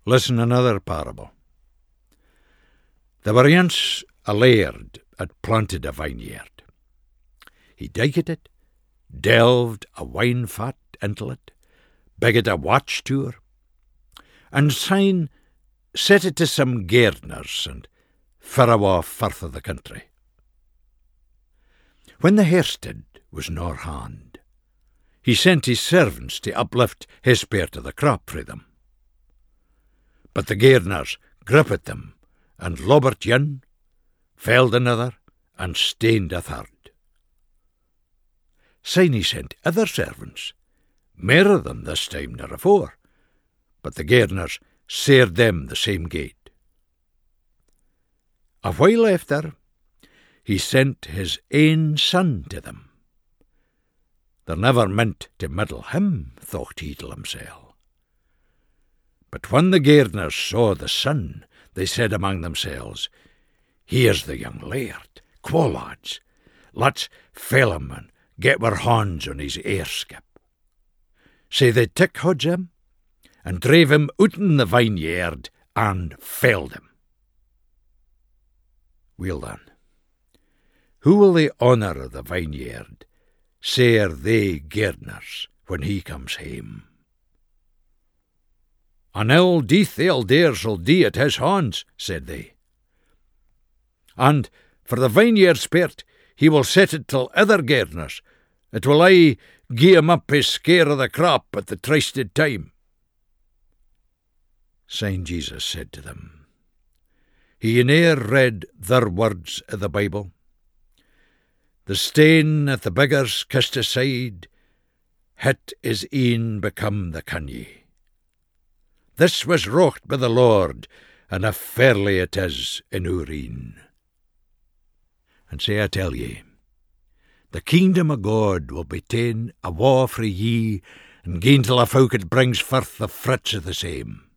Listen another parable. There were ance a laird had planted a vineyard. He digged it, delved a wine fat into it, bigged a watch tour, and syne set it to some gardeners and farawa forth of the country. When the hairstead was nor hand, he sent his servants to uplift his part of the crop frae them. But the gardeners gripped them, and lobbert one, felled another, and stained a third. Syne he sent other servants, mair of them this time nor afore, but the gardeners sared them the same gate. A while after, he sent his ain son to them. They're never meant to meddle him, thought he to himself. But when the gardeners saw the son, they said among themselves, Here's the young laird. Quo, lads, let's fell him and get our hands on his heirskip. So they took hold him and drave him outen the vineyard and felled him. Well then, who will the honour of the vineyard say they gardeners when he comes hame? An ill death the elders'll do at his hands, said they. And for the vineyard's part, he will set it till other gardeners. It will aye gie him up his scare of the crop at the trysted time. Syne Jesus said to them, He ne'er read their words of the Bible? The stane that the beggars kissed aside, het is e'en become the kanye. This was wrought by the Lord, and a fairly it is in Ureen. And say I tell ye, the kingdom of God will be ta'en awa frae ye, and gien till a folk it brings forth the fruits of the same.